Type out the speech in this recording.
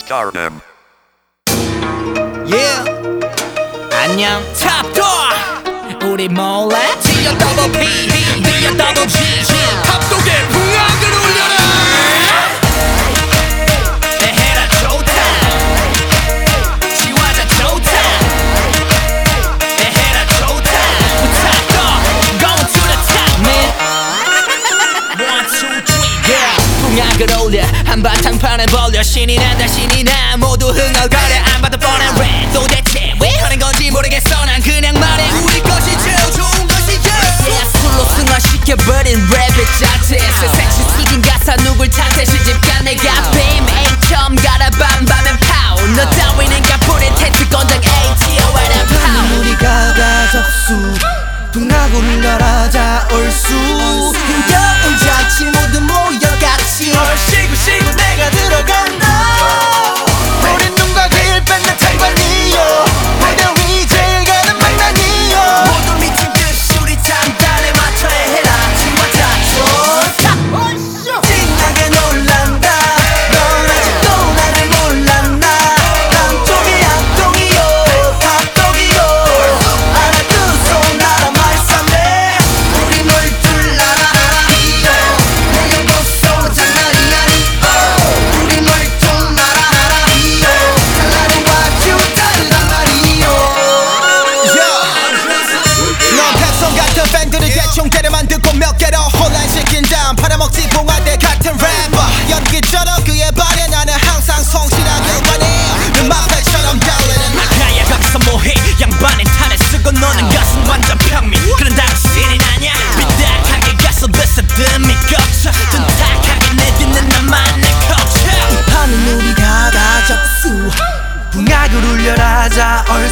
Stardom. Yeah. 안녕 탑도 우리 몰래 T여 더블 P D여 더블 G 합독의 풍악을 울려라. 해라 좋다 지화자 좋다 해라 좋다 탑도 going to the top man 1, 2, 3 yeah. 풍악을 올려 한바탕판을 벌려 신이 난다 신이 나 모두 흥얼거려 안 봐도 뻔한 랩 도대체 왜 하는 건지 모르겠어 난 그냥 말해 우리 것이 제일 좋은 것이지 yeah. 술로 승화시켜버린 랩의 자체 세상시 수준 가사 누굴 탓해 시집가 내가 빔 A점 가라 밤밤엔 파워 너 따위는 가뿐히 텐트 건당 ATO and 파워 우리가 가적수 풍악을 울려라 자 얼쑤 힘겨운 자치 모두 모여 같이 쉬고 쉬고 내가 들어간다. 우린 눈과 귀를 뺏는 장관이요. 무대 위 제일 가는 망나니요. 모두 미친 듯이 우리 단단에 맞춰야 해라 지화자 좋다 신나게 놀란다 넌 아직도 나를 몰랐나 남쪽이 악동이요 합독이요 알아두소 나라 말싸네 우리 놀줄 알아하리요 내가 보소 장난이 아니오 우리 놀좀 알아하리요 장난은 와주 다르단 말이요 넌 백성 같은 팬들을 대충 때려만 듣고 몇 개로 혼란시킨 다음 팔아먹지 봉화대 같은 래퍼 연기처럼 그에 반해 나는 항상 성실하게 반해 음악배처럼 달리는 가야 거기서 뭐해 양반의 탄을 쓰고 너는 가슴 완전 평민 그런 당신이 나냐 비딱하게 가서 베서듬이 거쳐 둔탁하게 내딛는 나만의 거쳐 하는 우리가 다 적수 풍악을 울려라 자 얼쑤